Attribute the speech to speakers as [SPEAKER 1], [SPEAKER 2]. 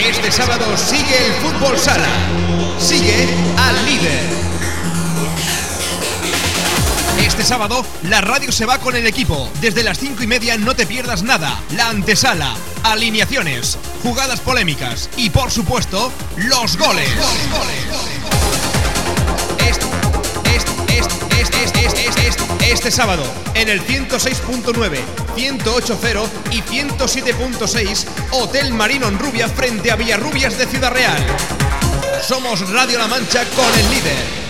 [SPEAKER 1] Este sábado sigue el fútbol sala. Sigue al líder. Este sábado la radio se va con el equipo. Desde las 5:30 no te pierdas nada. La antesala, alineaciones, jugadas polémicas y por supuesto los goles. Este sábado en el 106.9, 108.0 y 107.6 Hotel Marino en Rubia frente a Villarrubias de Ciudad Real. Somos Radio La Mancha con el líder.